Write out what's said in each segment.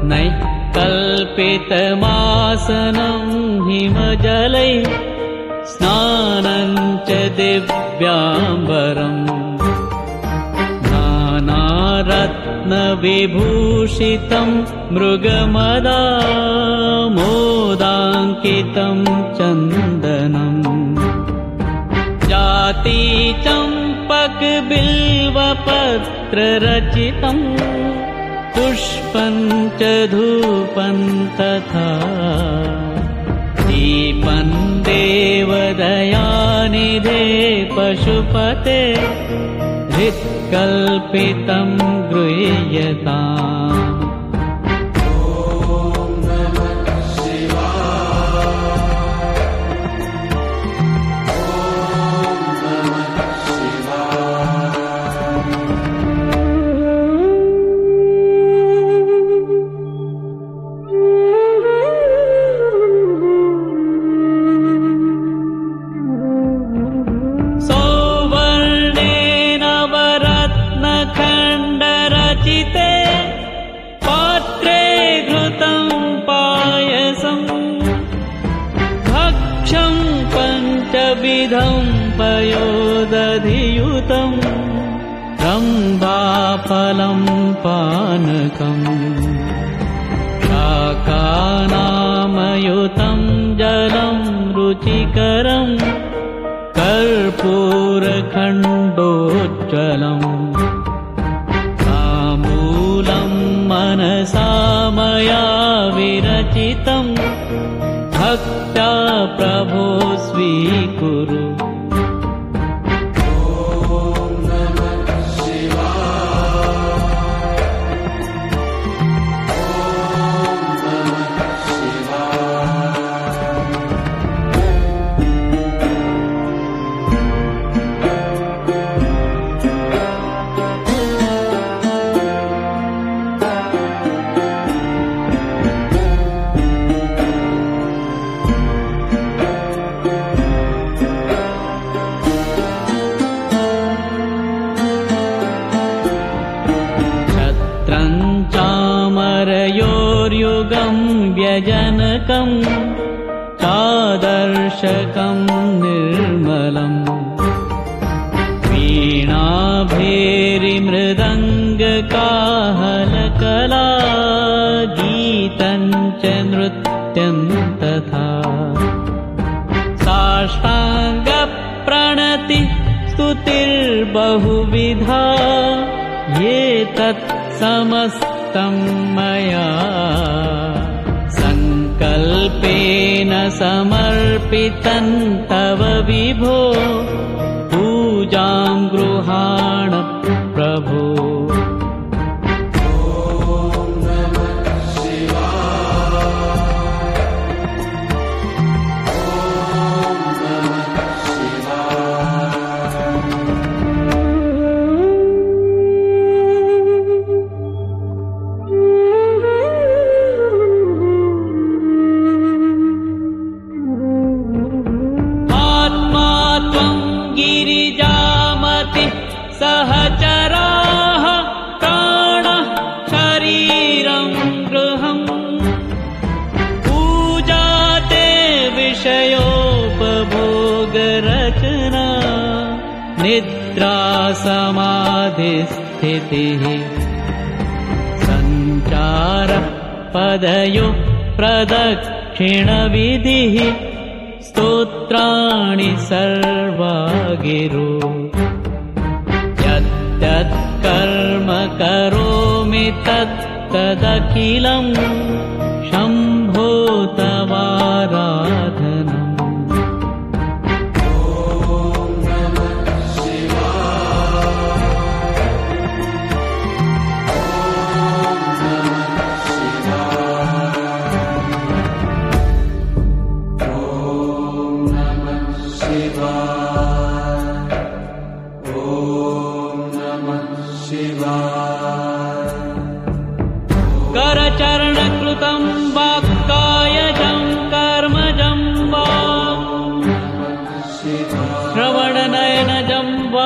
नैकल्पितमासनं हिमजलै स्नानं च दिव्याम्बरम् नानारत्नविभूषितं मृगमदामोदाङ्कितं चन्दनम् जातिचम्पकबिल्वपत्ररचितं पुष्पं च धूपं तथा दीपं देवदयानिधे पशुपते हृत्कल्पितं गृह्यताम्। पात्रे घृतं पायसं भक्ष्यं पञ्चविधं पयोदधियुतं रम्भाफलं पानकम् शाकानामयुतं जलं रुचिकरं कर्पूरखण्डोज्ज्वलम् मनसा मया विरचितं भक्त्या प्रभो स्वीकुरु। चामरयोर्युगं व्यजनकं चादर्शकं निर्मलम् वीणाभेरिमृदङ्गकाहलकला गीतं च नृत्यं तथा साष्टाङ्गप्रणति स्तुतिर्बहुविधा ये तत् समस्तं मया संकल्पेन समर्पितं तव विभो पूजां गृहाण प्रभो। गिरिजामति सहचराः प्राणः शरीरं गृहम् पूजाते विषयोपभोगरचना निद्रा समाधिस्थितिः सञ्चारः पदयो प्रदक्षिणविधिः स्तोत्राणि सर्वा गिरो यद्यत् कर्म करोमि तत्तदखिलं शम्भो तवाराधनम्। करचरणकृतं वा कायजं कर्मजं वा श्रवणनयनजं वा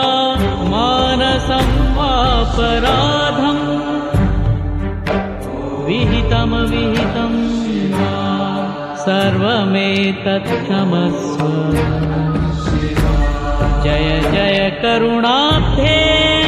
मानसं वापराधं विहितं सर्वमेतत्क्षमस्व। जय जय करुणाब्धे